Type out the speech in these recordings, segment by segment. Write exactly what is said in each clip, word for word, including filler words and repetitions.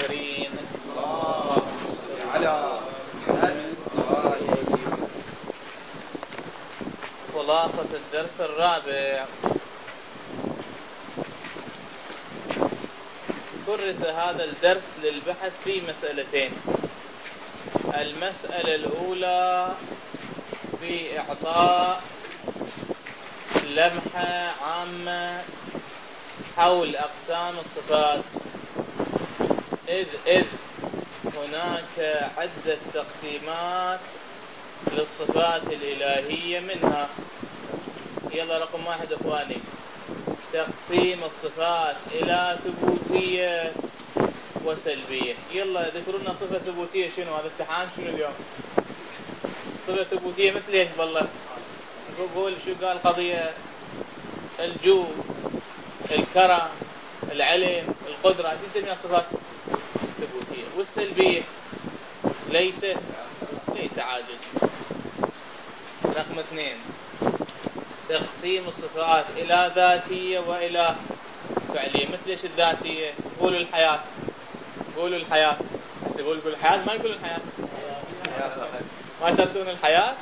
الكريم. اللهم صل على محمد. خلاصة الدرس الرابع. كرس هذا الدرس للبحث في مسألتين. المسألة الأولى في إعطاء لمحة عامة حول أقسام الصفات، إذ إذ هناك عدة تقسيمات للصفات الإلهية، منها يلا رقم واحد إخواني تقسيم الصفات إلى ثبوتية وسلبية. يلا ذكروا لنا صفة ثبوتية شنو؟ هذا الامتحان شنو اليوم؟ صفة ثبوتية مثل ايش بالله؟ قول شو قال قضية الجود، الكرم، العلم، القدرة، شو نسميها صفات ثبوتية. والسلبية ليس ليس عاجز. رقم اثنين تقسيم الصفات إلى ذاتية وإلى فعلية. مثل ايش الذاتية؟ قولوا الحياة، قولوا الحياة. بس يقول يقول الحياة، ما يقولوا الحياة، ما تردون الحياة،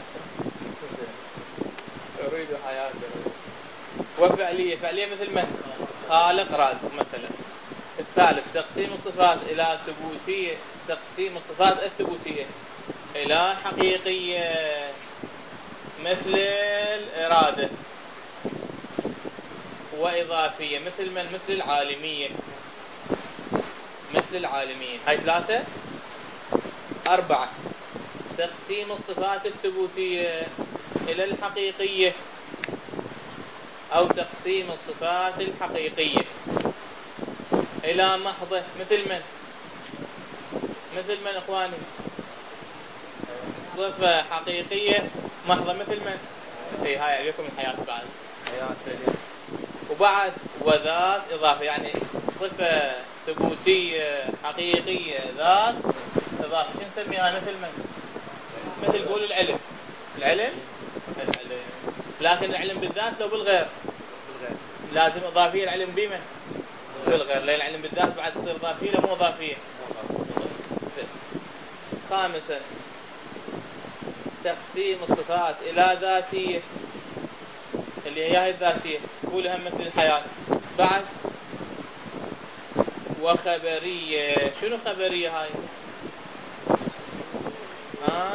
أريد حياة. وفعلية، فعلية مثل من؟ خالق رازق مثلا. الثالث تقسيم الصفات إلى ثبوتية، تقسيم الصفات الثبوتية إلى حقيقية مثل الإرادة، وإضافية مثل من؟ مثل العالمية، مثل العالمية. هاي ثلاثة. أربعة تقسيم الصفات الثبوتية إلى الحقيقية أو تقسيم الصفات الحقيقية إلى محضة، مثل من؟ مثل من إخواني؟ صفة حقيقية محضة مثل من؟ اي هاي عليكم الحياة بعد. حياة. وبعد وذات إضافة، يعني صفة ثبوتية حقيقية ذات إضافة، شو نسميها؟ مثل من؟ مثل قول العلم، العلم العلم لكن العلم بالذات لو بالغير بالغير لازم إضافية. العلم بمن؟ بالغير. لأن العلم بالذات بعد تصير إضافية لا مو إضافية. خامسا تقسيم الصفات إلى ذاتية، اللي هي هاي الذاتية قولها مثل الحياة. بعد وخبرية. شنو خبرية هاي؟ ها؟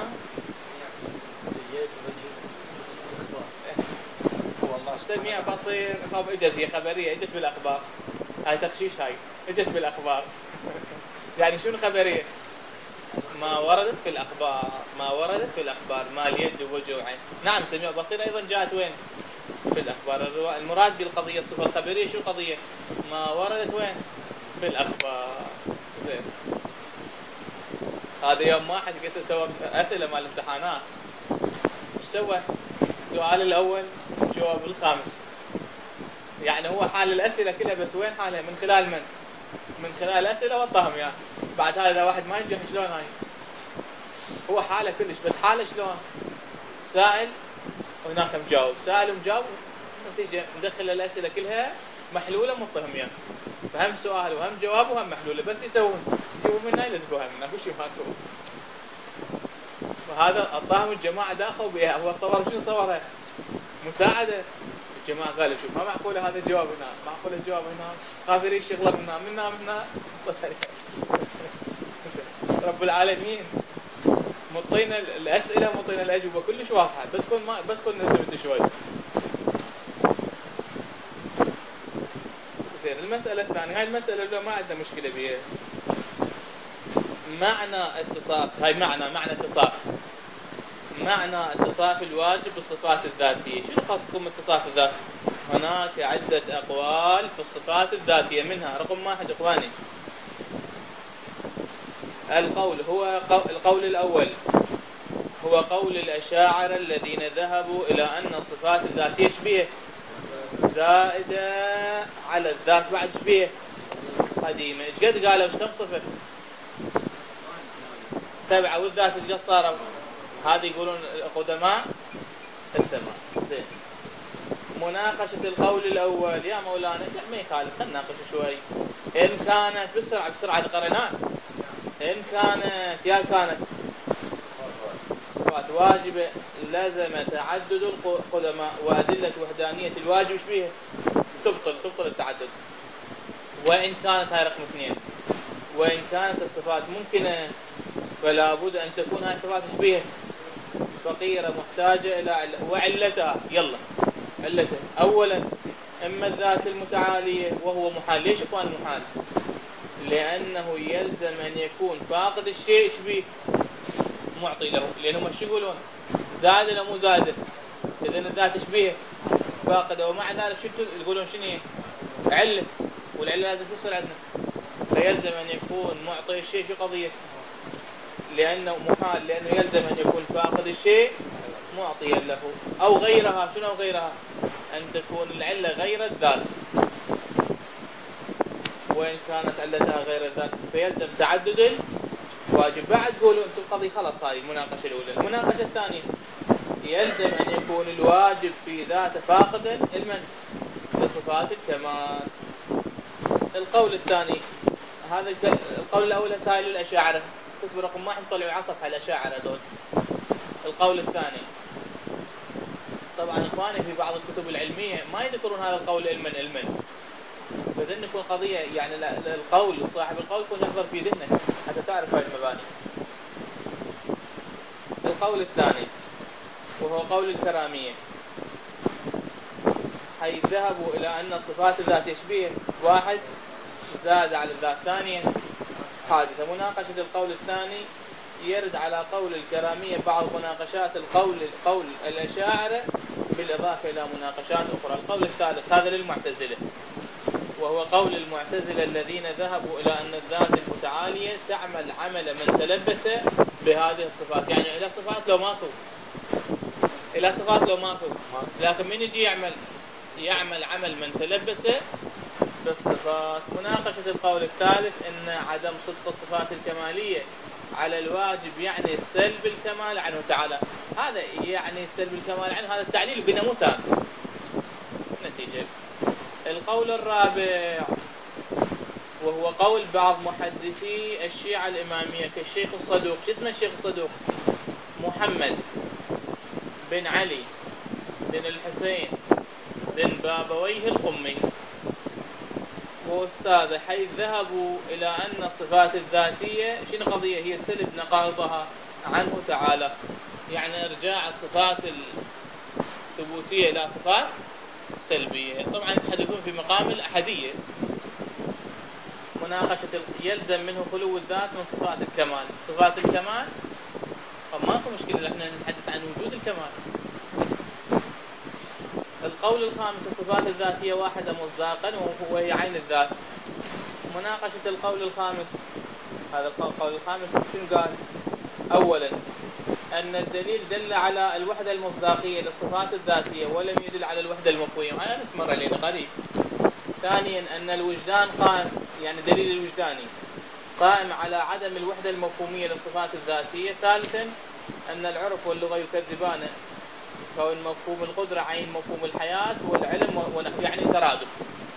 سميها بصير خب اجت، هي خبرية اجت بالأخبار. هاي تخشيش، هاي اجت بالأخبار. يعني شنو خبرية؟ ما وردت في الأخبار، ما وردت في الأخبار، ما اليد ووجه وعين. نعم سميها بصير أيضا جاءت وين؟ في الأخبار. المراد بالقضية الصفة الخبرية شو قضية؟ ما وردت وين؟ في الأخبار. زين. هذا يوم واحد قلت سوى أسئلة مال الامتحانات، ايش سوى؟ السؤال الأول جواب الخامس، يعني هو حال الأسئلة كلها، بس وين حالها؟ من خلال من؟ من خلال الأسئلة وطهم يعني. بعد هذا واحد ما ينجح شلون هاي؟ هو حاله كلش، بس حاله شلون؟ سائل وهناك مجاوب، سائل ومجاوب، نتيجة مدخل الأسئلة كلها محلولة مطهم يعني. فهم سؤال وهم جواب وهم محلولة، بس يسوون يجيبوا منها يلزقوها منها، كل شيء ماكو. وهذا الطاهم الجماعة داخلوا بها، هو صور شنو صورها؟ مساعدة. الجماعة قالوا شوف ما معقولة هذا الجواب هنا، معقولة الجواب هنا، خاف يريد شغله منا منا منا. رب العالمين مطينا الأسئلة مطينا الأجوبة كلش واضحة، بس كون ما بس كون نثبت شوي. زين. المسألة الثانية، هاي المسألة اللي ما عندنا مشكلة بيها. معنى اتصاف، هاي معنى معنى اتصاف معنى اتصاف الواجب بالصفات الذاتية. شنو قصدكم اتصاف الذات؟ هناك عدة أقوال في الصفات الذاتية، منها رقم واحد إخواني القول هو قول القول الأول هو قول الأشاعرة الذين ذهبوا إلى أن الصفات الذاتية شبيه زائدة على الذات بعد شبيه قديمة. ايش قد قالوا؟ ايش كم صفة؟ سبعة. والذات ايش قد صاروا؟ هذه يقولون القدماء الثمان. زين. مناقشة القول الأول يا مولانا ما يخالف، خلينا نناقش شوي. إن كانت بالسرعة بسرعة القرنان، إن كانت يا كانت صفات واجبة لزم تعدد القدماء وأدلة وحدانية الواجب بها تبطل تبطل التعدد. وإن كانت هاي رقم اثنين، وإن كانت الصفات ممكنة فلا بد أن تكون هاي الصفات شبيهة فقيرة محتاجة إلى علة. وعلتها يلا علتها أولا إما الذات المتعالية وهو محال. ليش إخوان محال؟ لأنه يلزم أن يكون فاقد الشيء شبيه معطي له، لأنهم شو يقولون؟ زاد ولا مو زادة؟ إذن الذات شبيه فاقدة، ومع ذلك شو يقولون شنو هي؟ علة، والعلة لازم تصير عندنا، فيلزم أن يكون معطي الشيء في قضية، لأنه محال، لأنه يلزم أن يكون فاقد الشيء معطيا له أو غيرها. شنو غيرها؟ أن تكون العلة غير الذات. وإن كانت علتها غير الذات فيلزم تعدد الواجب. بعد قولوا أنتم القضية خلاص. هذه المناقشة الأولى. المناقشة الثانية يلزم أن يكون الواجب في ذاته فاقدا المن لصفات الكمال. القول الثاني هذا القول الأول سائل الأشاعرة، كتب رقم واحد طلعوا عصف على الأشاعرة دول. القول الثاني طبعا إخواني في بعض الكتب العلمية ما يذكرون هذا القول علما علما، فإذن يكون قضية يعني القول وصاحب القول يكون يحضر في ذهنك حتى تعرف هاي المباني. القول الثاني وهو قول الكرامية، حيث ذهبوا إلى أن الصفات الذات يشبيه واحد زاد على الذات. ثانيا حادثة. مناقشة القول الثاني يرد على قول الكرامية بعض مناقشات القول قول الأشاعرة بالإضافة إلى مناقشات أخرى. القول الثالث هذا للمعتزلة، وهو قول المعتزلة الذين ذهبوا إلى أن الذات المتعالية تعمل عمل من تلبس بهذه الصفات. يعني إلى صفات لو ماكو، إلى صفات لو ماكو، لكن من يجي يعمل يعمل عمل من تلبس بالصفات. مناقشة القول الثالث أن عدم صدق الصفات الكمالية على الواجب يعني السلب الكمال عنه تعالى. هذا يعني السلب الكمال عنه، هذا التعليل بنا مو تام. نتيجة. القول الرابع وهو قول بعض محدثي الشيعة الإمامية كالشيخ الصدوق. شو اسمه الشيخ الصدوق؟ محمد بن علي بن الحسين بن بابويه القمي وأستاذه، حيث ذهبوا إلى أن الصفات الذاتية شنو قضية؟ هي سلب نقائضها عنه تعالى، يعني إرجاع الصفات الثبوتية إلى صفات سلبية. طبعا يتحدثون في مقام الأحدية. مناقشة يلزم منه خلو الذات من صفات الكمال. صفات الكمال فماكو مشكلة احنا نتحدث عن وجود الكمال. القول الخامس الصفات الذاتية واحدة مصداقا وهو هي عين الذات. مناقشة القول الخامس، هذا القول الخامس شنو قال؟ أولا أن الدليل دل على الوحدة المصداقية للصفات الذاتية ولم يدل على الوحدة المفهومية. هذا نسمر علينا قريب. ثانيا أن الوجدان قائم، يعني دليل الوجداني قائم على عدم الوحدة المفهومية للصفات الذاتية. ثالثا أن العرف واللغة يكذبان كون مفهوم القدرة عين مفهوم الحياة والعلم يعني ترادف.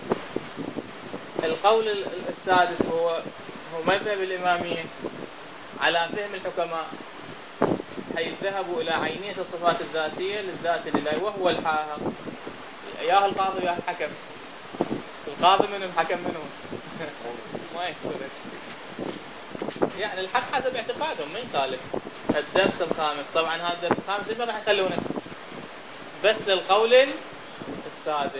القول السادس هو هو مذهب الإمامية على فهم الحكماء، حيث ذهبوا إلى عينية الصفات الذاتية للذات الإلهي وهو الحاها. يا القاضي يا الحكم. القاضي منو؟ الحكم منو؟ ما يصير يعني الحق حسب اعتقادهم ما يخالف. الدرس الخامس، طبعا هذا الدرس الخامس ما راح يخلونه بس للقول السادس.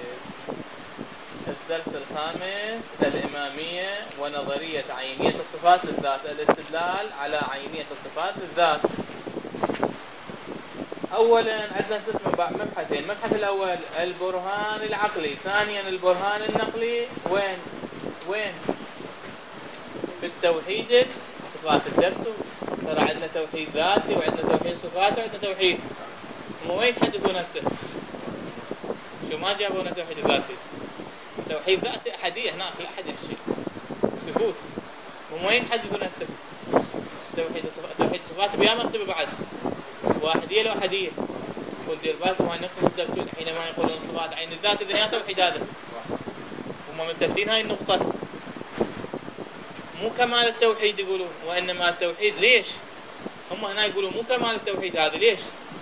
الدرس الخامس الإمامية ونظرية عينية الصفات للذات، الاستدلال على عينية الصفات للذات. أولا عندنا مبحثين. المبحث الأول البرهان العقلي، ثانيا البرهان النقلي. وين؟ وين؟ في التوحيد صفات الذات. ترى عندنا توحيد ذاتي وعندنا توحيد صفات وعندنا توحيد. هم وين يتحدثون هسه؟ شو ما جابونا توحيد ذاتي؟ توحيد ذاتي أحدية هناك، لا أحد يحشي سفوت. هم وين يتحدثون هسه؟ توحيد الصفات، توحيد الصفات بيا مرتبة بعد واحدية لو أحدية. قل دير بالكم هاي نقطة متلفتون حينما يقولون الصفات عين الذات، إذا هي توحيد هذا هم ملتفتين هاي النقطة. مو كمال التوحيد يقولون، وإنما التوحيد. ليش؟ هم هنا يقولون مو كمال التوحيد هذا. ليش؟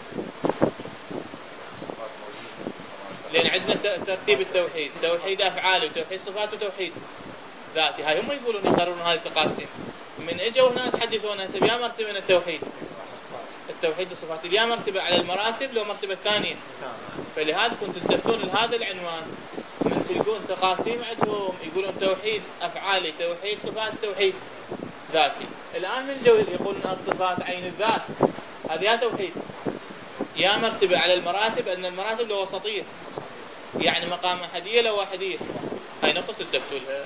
لأن عندنا ترتيب التوحيد، توحيد أفعالي وتوحيد صفات وتوحيد ذاتي. هاي هم يقولون يقررون هذه التقاسيم. من اجوا هنا تحدثون هسه بيا مرتبه من التوحيد، التوحيد الصفات بيا مرتبه على المراتب لو مرتبه ثانيه. فلهذا كنتم تلتفتون لهذا العنوان من تلقون تقاسيم عندهم يقولون توحيد افعالي، توحيد صفات، توحيد ذاتي. الان من جو يقولون الصفات عين الذات، هذه يا توحيد يا مرتبه على المراتب، ان المراتب له وسطيه، يعني مقام احديه لو واحديه. هاي نقطه تلتفتوا لها.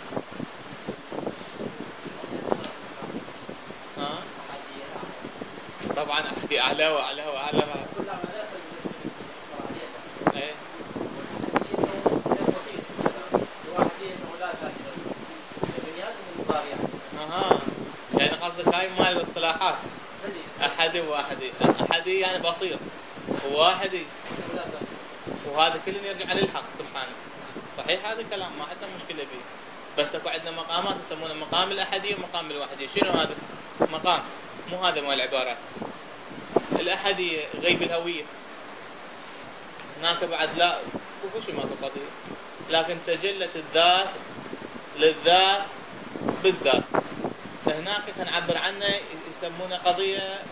طبعا احدي اعلى واعلى واعلى. ايه اها يعني قصدك هاي مال الاصطلاحات احدي وواحدي. احدي يعني بسيط، وواحدي وهذا كله يرجع للحق سبحانه. صحيح هذا الكلام ما عندنا مشكله به، بس اكو عندنا مقامات يسمونها مقام الاحديه ومقام الوحديه. شنو هذا؟ مقام مو هذا مال العبارات. الأحدية غيب الهوية، هناك بعد لا وشو ماكو قضية، لكن تجلت الذات للذات بالذات. هناك نعبر عنه يسمونه قضية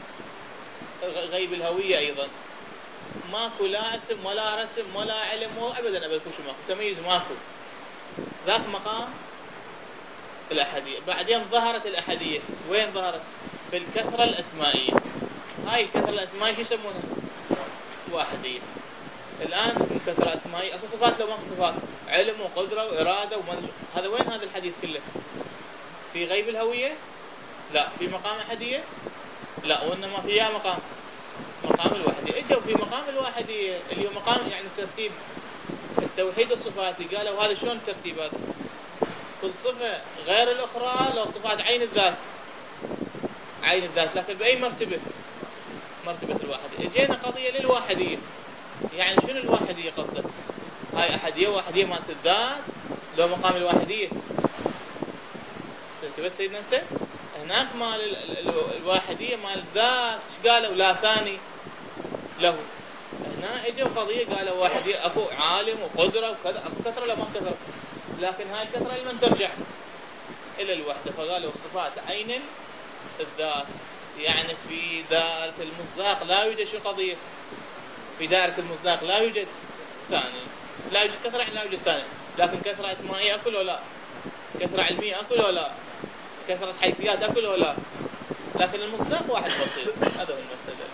غيب الهوية أيضا. ماكو لا اسم ولا رسم ولا علم أبدا أبدا شو ماكو تمييز ماكو. ذاك مقام الأحدية. بعدين ظهرت الأحدية. وين ظهرت؟ في الكثرة الأسمائية. هاي الكثرة الأسمائية شو يسمونها؟ واحدية. الآن من كثرة أسمائية أكو صفات لو ماكو صفات، علم وقدرة وإرادة وما أدري شو. هذا وين هذا الحديث كله؟ في غيب الهوية؟ لا. في مقام أحدية؟ لا. وإنما في يا مقام مقام الوحدية. إجوا في مقام الوحدية اللي هو مقام يعني ترتيب التوحيد الصفاتي. قالوا هذا شلون الترتيب هذا؟ كل صفة غير الأخرى لو صفات عين الذات، عين الذات، لكن بأي مرتبة؟ مرتبة الواحدية. اجينا قضية للواحدية. يعني شنو الواحدية قصدك؟ هاي أحدية واحدية مالت الذات لو مقام الواحدية. تنتبه سيدنا نسي؟ هناك مال ال ال ال الواحدية مال الذات ايش قالوا؟ لا ثاني له. هنا اجوا قضية قالوا واحدية اكو عالم وقدرة وكذا، اكو كثرة لا ما كثرة، لكن هاي الكثرة لمن ترجع؟ إلى الوحدة. فقالوا الصفات عين الذات، يعني في دائرة المصداق لا يوجد شو قضية؟ في دائرة المصداق لا يوجد ثاني، لا يوجد كثرة يعني لا يوجد ثاني. لكن كثرة اسمائية أكل ولا لا؟ كثرة علمية أكل ولا لا؟ كثرة حيثيات أكل ولا لا؟ لكن المصداق واحد بسيط. هذا هو المسألة.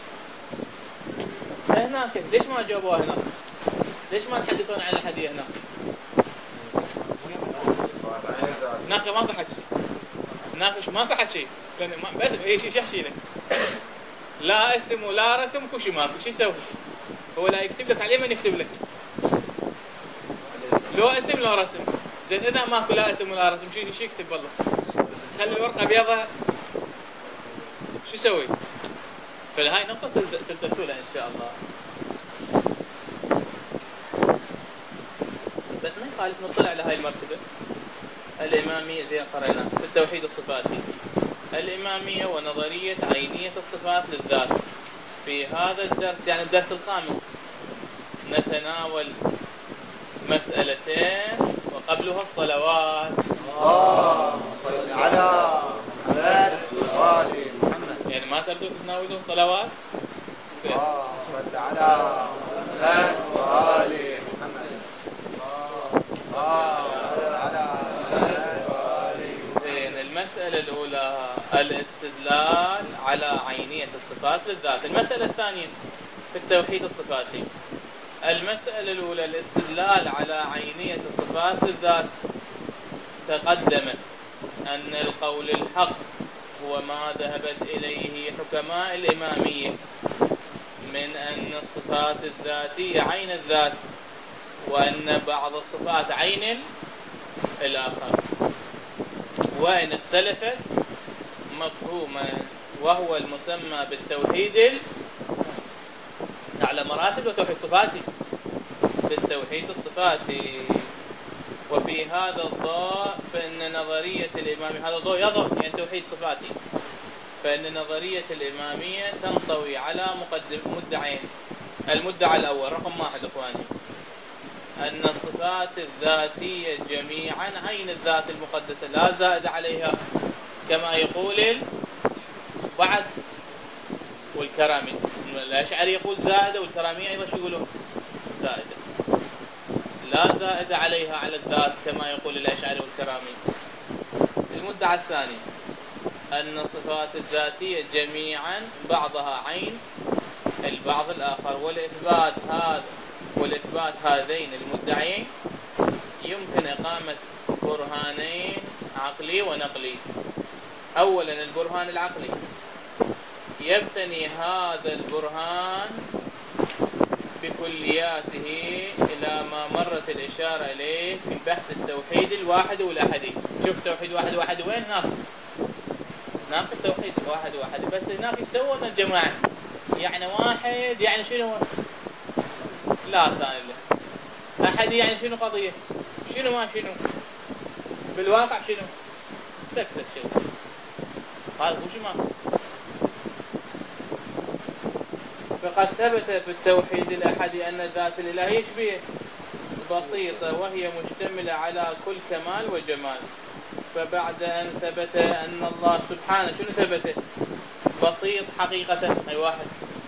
هناك ليش ما جاوبوها هناك؟ ليش ما تحدثون عن الحديث هناك؟ هناك ماكو حكي، هناك ماكو حكي، لأن بس أي شيء يحكي لك. لا اسم ولا رسم وكل شيء ماكو. شو يسوي؟ هو لا يكتب لك عليه من يكتب لك؟ لو اسم لو رسم. زين إذا ماكو لا اسم ولا رسم شو شو يكتب والله؟ خلي الورقة بيضة. شو يسوي؟ فهاي نقطة تلتفتوا لها إن شاء الله. بس ما يخالف نطلع على هاي المرتبة الإمامية زي قرأنا في التوحيد الصفاتي. الإمامية ونظرية عينية الصفات للذات. في هذا الدرس يعني الدرس الخامس نتناول مسألتين وقبلها الصلوات. اللهم صل على محمد وآل محمد. يعني ما تردوا تتناولون صلوات؟ اللهم صل على محمد وآل محمد. المسألة الأولى الاستدلال على عينية الصفات للذات. المسألة الثانية في التوحيد الصفاتي. المسألة الأولى الاستدلال على عينية الصفات للذات. تقدم أن القول الحق هو ما ذهبت إليه حكماء الإمامية من أن الصفات الذاتية عين الذات، وأن بعض الصفات عين الآخر، وإن اختلفت مفهوما، وهو المسمى بالتوحيد على مراتب وتوحيد صفاتي. بالتوحيد الصفاتي وفي هذا الضوء فإن نظرية الإمامية، هذا الضوء يضوء يعني توحيد صفاتي، فإن نظرية الإمامية تنطوي على مقدم مدعين. المدعى الأول رقم واحد إخواني، أن الصفات الذاتية جميعا عين الذات المقدسة لا زائد عليها، كما يقول بعد والكرامي. الأشعري يقول زائدة، والكرامية أيضا شو يقولون؟ زائدة، لا زائد عليها على الذات كما يقول الأشعري والكرامي. المدعى الثاني أن الصفات الذاتية جميعا بعضها عين البعض الآخر، والإثبات هذا والإثبات هذين المدعيين يمكن إقامة برهانين عقلي ونقلي. أولا البرهان العقلي، يبتني هذا البرهان بكلياته إلى ما مرت الإشارة إليه في بحث التوحيد الواحد والأحدي. شوف توحيد واحد واحد وين؟ هناك هناك التوحيد واحد واحد، بس هناك يسوون الجماعة يعني واحد يعني شنو؟ لا ثاني له. أحد يعني شنو قضية؟ شنو ما شنو؟ بالواقع شنو؟ سكتة شيء. هذا وش ما؟ فقد ثبت في التوحيد الأحدي أن الذات الإلهية شبيه بسيطة وهي مشتملة على كل كمال وجمال. فبعد أن ثبت أن الله سبحانه شنو ثبت؟ بسيط حقيقة، أي واحد،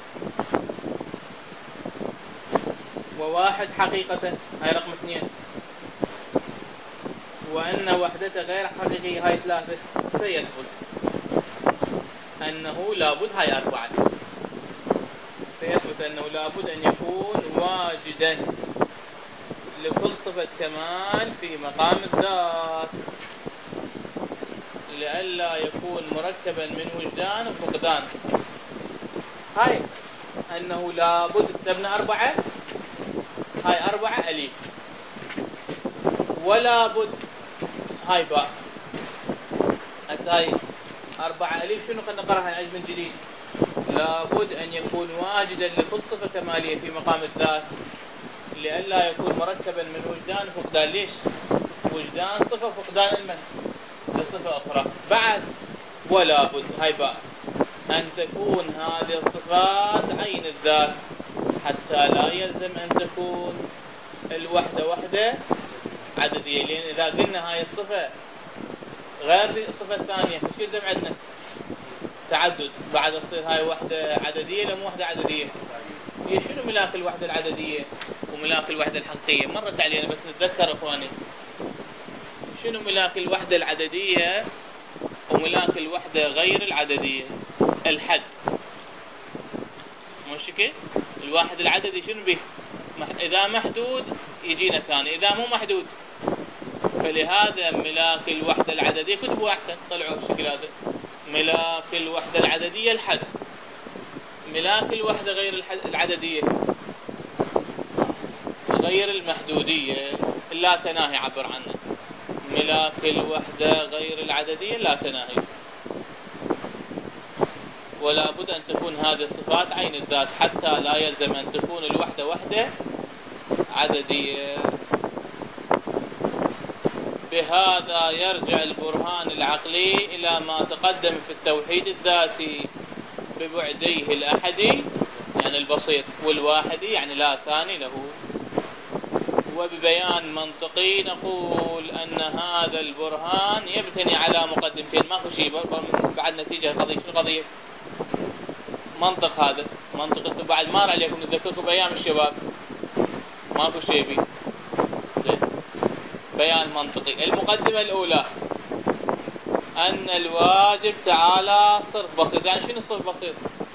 وواحد حقيقة، هاي رقم اثنين، وأن وحدته غير حقيقية، هاي ثلاثة. سيثبت أنه لابد، هاي أربعة، سيثبت أنه لابد أن يكون واجدا لكل صفة كمال في مقام الذات، لئلا يكون مركبا من وجدان وفقدان. هاي أنه لابد تبنى أربعة، هاي أربعة أليف، ولا بد، هاي باء. هسه هاي أربعة أليف شنو؟ خلينا نقراها نعيد من جديد. لابد أن يكون واجدا لكل صفة كمالية في مقام الذات، لئلا يكون مركبا من وجدان وفقدان. ليش؟ وجدان صفة، فقدان المن لصفة أخرى. بعد ولا بد، هاي باء، أن تكون هذه الصفات عين الذات، حتى لا يلزم أن تكون الوحدة وحدة عددية. لأن إذا قلنا هاي الصفة غير الصفة الثانية شو يلزم عندنا؟ تعدد. بعد تصير هاي وحدة عددية لم وحدة عددية. هي شنو ملاك الوحدة العددية وملاك الوحدة الحقيقية؟ مرت علينا بس نتذكر إخواني. شنو ملاك الوحدة العددية وملاك الوحدة غير العددية؟ الحد، مش كده؟ الواحد العددي شنو به؟ إذا محدود يجينا ثاني، إذا مو محدود. فلهذا ملاك الوحدة العددية، كتبوا أحسن طلعوا الشكل هذا، ملاك الوحدة العددية الحد. ملاك الوحدة غير الحد العددية غير المحدودية لا تناهي، عبر عنه. ملاك الوحدة غير العددية لا تناهي، ولا بد أن تكون هذه الصفات عين الذات، حتى لا يلزم أن تكون الوحدة وحدة عددية. بهذا يرجع البرهان العقلي إلى ما تقدم في التوحيد الذاتي ببعديه الأحدي يعني البسيط، والواحدي يعني لا ثاني له. وببيان منطقي نقول أن هذا البرهان يبتني على مقدمتين، ماكو شيء بعد نتيجة قضية. شنو قضية؟ منطق. هذا منطق انتم بعد مار عليكم، نذكركم بأيام الشباب، ماكو شيء بي. زين، بيان منطقي. المقدمة الأولى أن الواجب تعالى صرف بسيط. يعني شنو صرف بسيط؟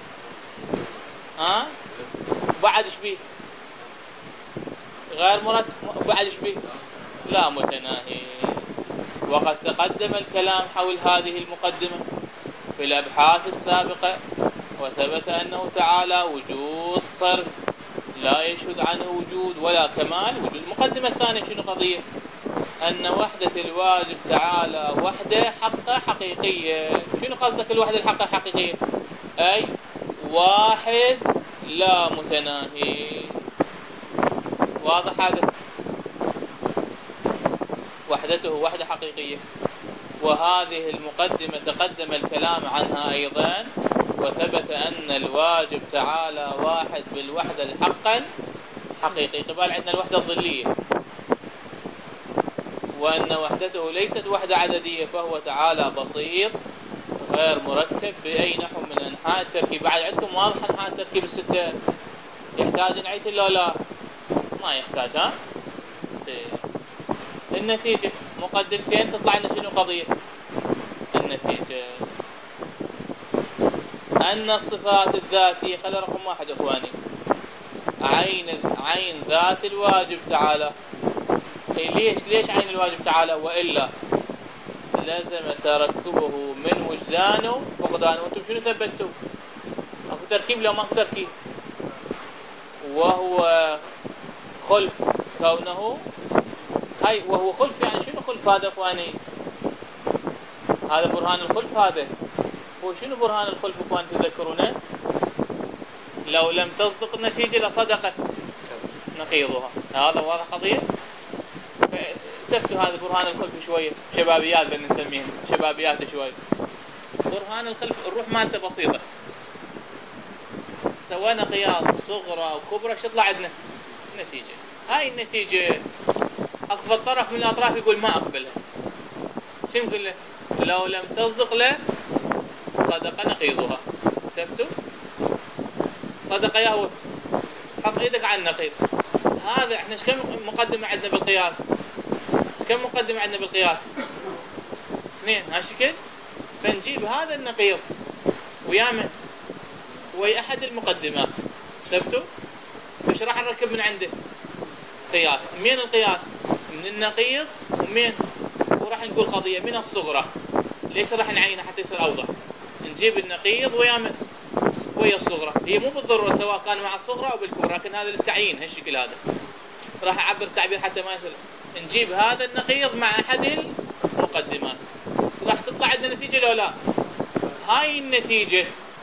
ها؟ بعد ايش بيه؟ غير مرتب. بعد ايش بيه؟ لا متناهي. وقد تقدم الكلام حول هذه المقدمة في الأبحاث السابقة، وثبت أنه تعالى وجود صرف لا يشهد عنه وجود ولا كمال وجود. المقدمة الثانية شنو قضية؟ أن وحدة الواجب تعالى وحدة حقة حقيقية. شنو قصدك الوحدة الحقة حقيقية؟ أي واحد لا متناهي. واضح هذا؟ وحدته وحدة حقيقية. وهذه المقدمة تقدم الكلام عنها أيضا، وثبت أن الواجب تعالى واحد بالوحدة الحقا حقيقي. قبال عندنا الوحدة الظلية، وأن وحدته ليست وحدة عددية، فهو تعالى بسيط غير مركب بأي نحو من أنحاء التركيب. بعد عندكم واضح أنحاء التركيب الستة؟ يحتاج نعيد ولا لا؟ ما يحتاج. ها؟ النتيجة مقدمتين تطلع لنا شنو قضية؟ النتيجة أن الصفات الذاتية، خلي رقم واحد إخواني، عين عين ذات الواجب تعالى. إيه ليش ليش عين الواجب تعالى؟ وإلا لازم تركبه من وجدانه فقدانه. وانتم شنو ثبتوا؟ اكو تركيب لو ماكو تركيب؟ وهو خلف كونه هاي، وهو خلف يعني شنو خلف هذا اخواني؟ هذا برهان الخلف. هذا هو شنو برهان الخلف اخواني تذكرونه؟ لو لم تصدق النتيجة لصدقت نقيضها. هذا واضح قضية؟ التفتوا هذا برهان الخلف شوية، شبابيات بدنا نسميهم شبابيات شوي. برهان الخلف الروح مالته بسيطة. سوينا قياس صغرى وكبرى، شو طلع عندنا؟ نتيجة. هاي النتيجة اكو الطرف من الاطراف يقول ما اقبلها. شو نقول له؟ لو لم تصدق له صدق نقيضها. تفتوا؟ صدق يا هو، حط ايدك على النقيض. هذا احنا ايش كم مقدمة عندنا بالقياس؟ كم مقدمة عندنا بالقياس؟ اثنين. هالشكل. فنجيب هذا النقيض ويا من؟ ويا احد المقدمات. ثبتوا؟ فايش راح نركب من عنده؟ قياس. مين القياس؟ من النقيض. ومين؟ وراح نقول قضية من الصغرى. ليش راح نعينها حتى يصير اوضح؟ نجيب النقيض ويا من؟ ويا الصغرى. هي مو بالضرورة سواء كان مع الصغرى او بالكبرى، لكن هذا للتعيين هالشكل هذا. راح اعبر تعبير حتى ما يصير. نجيب هذا النقيض مع احد المقدمات، راح تطلع عندنا نتيجة لو لا؟ هاي النتيجة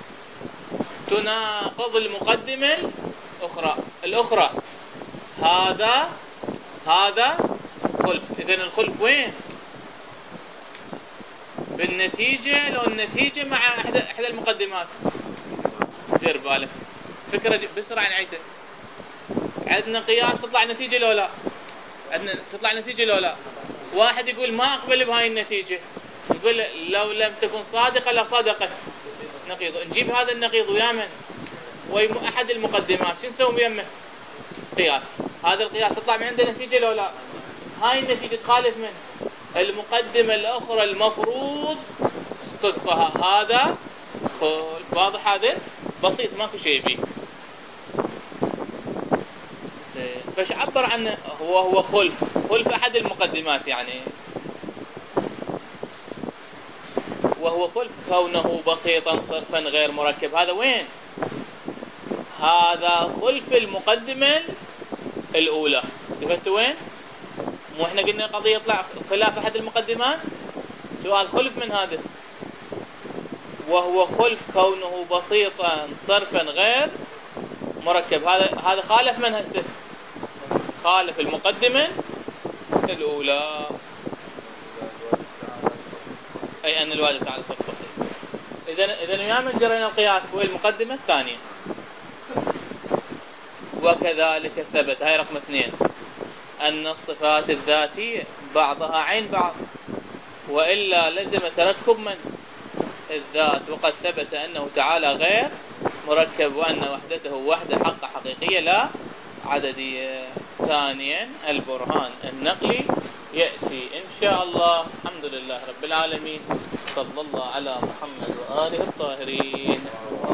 تناقض المقدمة الأخرى. الأخرى هذا هذا خلف. إذن الخلف وين؟ بالنتيجة. لو النتيجة مع إحدى إحدى المقدمات. دير بالك، فكرة بسرعة نعيتها. عندنا قياس تطلع نتيجة لو لا؟ عندنا تطلع نتيجة لو لا؟ واحد يقول ما أقبل بهاي النتيجة، نقول له لو لم تكن صادقة لصدقت نقيض. نجيب هذا النقيض ويا من؟ ويا أحد المقدمات. شو نسوي بيمه؟ قياس. هذا القياس تطلع من عنده نتيجة لو لا؟ هاي النتيجة تخالف من؟ المقدمة الأخرى المفروض صدقها. هذا خلف. واضح؟ هذا بسيط ماكو شيء بيه. فايش عبر عنه؟ هو هو خلف خلف أحد المقدمات يعني. وهو خلف كونه بسيطا صرفا غير مركب. هذا وين؟ هذا خلف المقدمة الأولى. انتبهتوا وين؟ مو احنا قلنا قضية يطلع خلاف أحد المقدمات؟ سؤال خلف من هذا. وهو خلف كونه بسيطا صرفا غير مركب. هذا هذا خالف من هسه؟ خالف المقدمة الأولى، أي أن الواجب تعالى صرف بسيط. إذا إذا ويا من جرينا القياس؟ هو المقدمة الثانية. وكذلك ثبت، هاي رقم اثنين، أن الصفات الذاتية بعضها عين بعض، وإلا لزم تركب من الذات. وقد ثبت أنه تعالى غير مركب، وأن وحدته وحدة حق حقيقية لا عددية. ثانيا البرهان النقلي يأتي إن شاء الله. الحمد لله رب العالمين، صلى الله على محمد وآله الطاهرين.